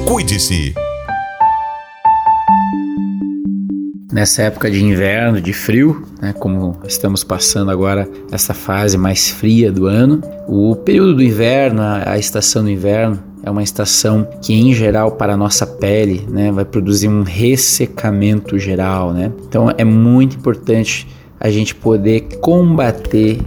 Cuide-se. Nessa época de inverno, de frio, né, como estamos passando agora essa fase mais fria do ano, o período do inverno, a estação do inverno, é uma estação que, em geral, para a nossa pele, né, vai produzir um ressecamento geral, né? Então, é muito importante a gente poder combater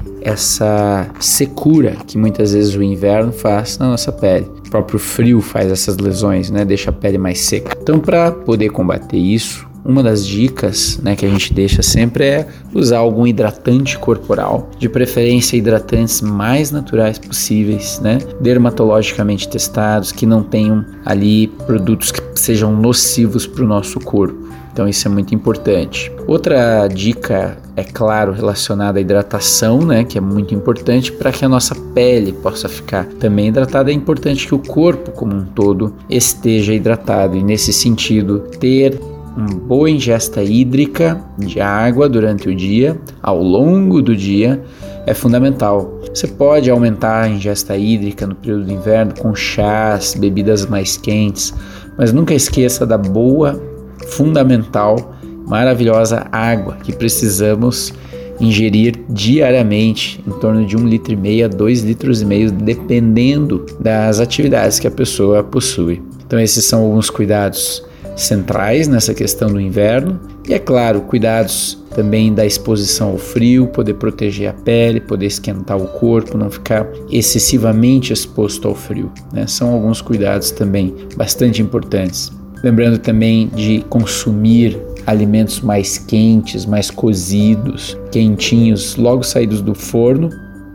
essa secura que muitas vezes o inverno faz na nossa pele. O próprio frio faz essas lesões, né? Deixa a pele mais seca. Então, para poder combater isso, uma das dicas, né, que a gente deixa sempre é usar algum hidratante corporal, de preferência hidratantes mais naturais possíveis, né, dermatologicamente testados, que não tenham ali produtos que sejam nocivos para o nosso corpo. Então isso é muito importante. Outra dica, é claro, relacionada à hidratação, né, que é muito importante para que a nossa pele possa ficar também hidratada. É importante que o corpo como um todo esteja hidratado e, nesse sentido, ter uma boa ingesta hídrica de água durante o dia, ao longo do dia, é fundamental. Você pode aumentar a ingesta hídrica no período do inverno com chás, bebidas mais quentes, mas nunca esqueça da boa, fundamental, maravilhosa água que precisamos ingerir diariamente, em torno de 1,5 litro a 2,5 litros, dependendo das atividades que a pessoa possui. Então esses são alguns cuidados centrais nessa questão do inverno. E, é claro, cuidados também da exposição ao frio, poder proteger a pele, poder esquentar o corpo, não ficar excessivamente exposto ao frio, né? São alguns cuidados também bastante importantes. Lembrando também de consumir alimentos mais quentes, mais cozidos, quentinhos, logo saídos do forno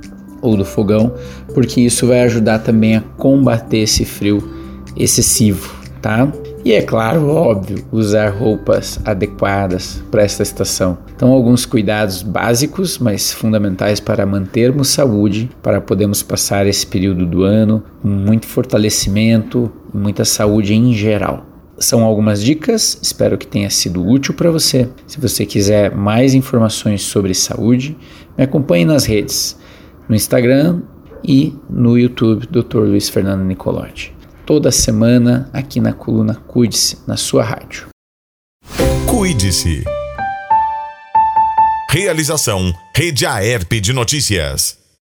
ou do fogão, porque isso vai ajudar também a combater esse frio excessivo, tá? E, é claro, óbvio, usar roupas adequadas para esta estação. Então, alguns cuidados básicos, mas fundamentais para mantermos saúde, para podermos passar esse período do ano com muito fortalecimento e muita saúde em geral. São algumas dicas, espero que tenha sido útil para você. Se você quiser mais informações sobre saúde, me acompanhe nas redes, no Instagram e no YouTube, Dr. Luiz Fernando Nicolotti. Toda semana aqui na coluna Cuide-se, na sua rádio. Cuide-se. Realização Rede Aerp de Notícias.